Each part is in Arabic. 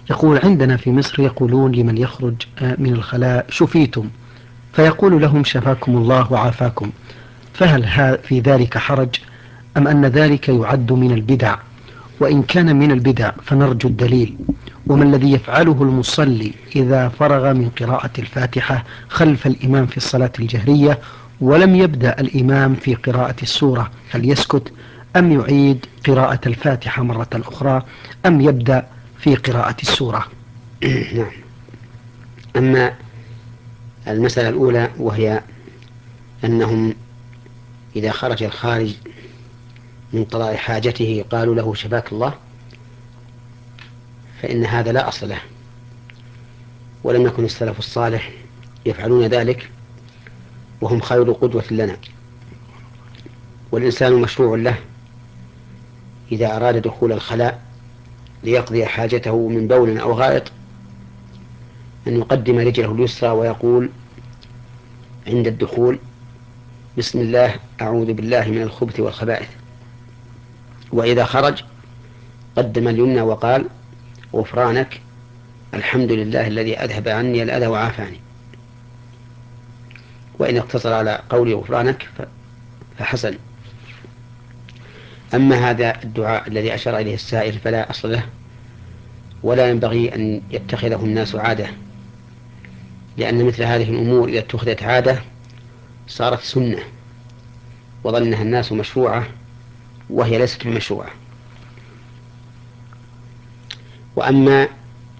يقول: عندنا في مصر يقولون لمن يخرج من الخلاء: شفيتم. فيقول لهم: شفاكم الله وعافاكم. فهل في ذلك حرج، أم أن ذلك يعد من البدع؟ وإن كان من البدع فنرجو الدليل. وما الذي يفعله المصلي إذا فرغ من قراءة الفاتحة خلف الإمام في الصلاة الجهرية ولم يبدأ الإمام في قراءة السورة؟ هل يسكت، أم يعيد قراءة الفاتحة مرة أخرى، أم يبدأ في قراءة السورة؟ نعم. أما المسألة الأولى وهي أنهم إذا خرج الخارج من قضاء حاجته قالوا له: شفاك الله، فإن هذا لا أصل له، ولم يكن السلف الصالح يفعلون ذلك، وهم خير قدوة لنا. والإنسان مشروع له إذا أراد دخول الخلاء ليقضي حاجته من بول أو غائط أن يقدم رجله اليسرى ويقول عند الدخول: بسم الله، أعوذ بالله من الخبث والخبائث. وإذا خرج قدم اليمنى وقال: غفرانك، الحمد لله الذي أذهب عني الأذى وعافاني. وإن اقتصر على قول غفرانك فحسن. أما هذا الدعاء الذي أشار إليه السائل فلا أصل له، ولا ينبغي أن يتخذه الناس عادة، لأن مثل هذه الأمور إذا اتخذت عادة صارت سنة وظنها الناس مشروعة وهي ليست بمشروعة. وأما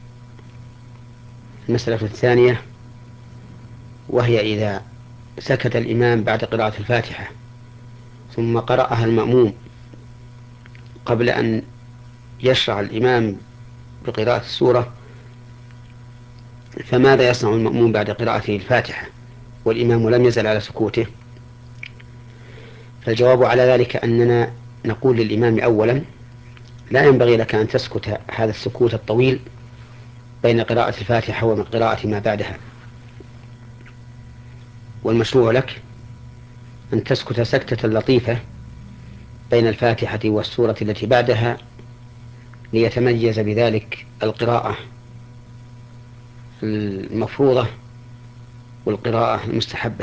المسألة الثانية وهي إذا سكت الإمام بعد قراءة الفاتحة ثم قرأها المأموم قبل أن يشرع الإمام بقراءة السورة، فماذا يصنع المأموم بعد قراءته الفاتحة والإمام لم يزل على سكوته؟ فالجواب على ذلك أننا نقول للإمام أولا: لا ينبغي لك أن تسكت هذا السكوت الطويل بين قراءة الفاتحة ومن قراءة ما بعدها، والمشروع لك أن تسكت سكتة لطيفة بين الفاتحة والسورة التي بعدها، ليتميز بذلك القراءة المفروضة والقراءة المستحبة.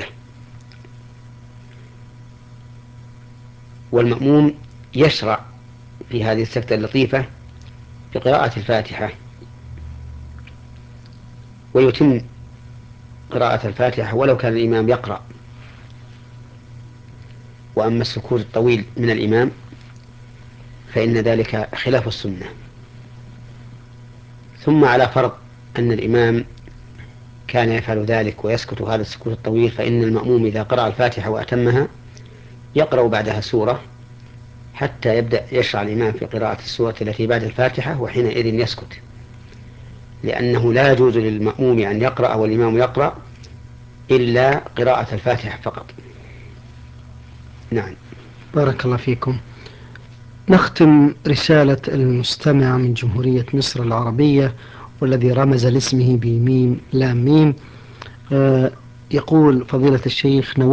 والمأموم يشرع في هذه السكتة اللطيفة بقراءة الفاتحة ويتم قراءة الفاتحة ولو كان الإمام يقرأ. وأما السكوت الطويل من الإمام فإن ذلك خلاف السنة. ثم على فرض أن الإمام كان يفعل ذلك ويسكت هذا السكوت الطويل، فإن المأموم إذا قرأ الفاتحة وأتمها يقرأ بعدها سورة حتى يبدأ يشرع الإمام في قراءة السورة التي بعد الفاتحة، وحينئذ يسكت، لأنه لا يجوز للمأموم أن يقرأ والإمام يقرأ إلا قراءة الفاتحة فقط. نعم. بارك الله فيكم. نختم رسالة المستمع من جمهورية مصر العربية والذي رمز لاسمه بميم لام ميم. يقول: فضيلة الشيخ،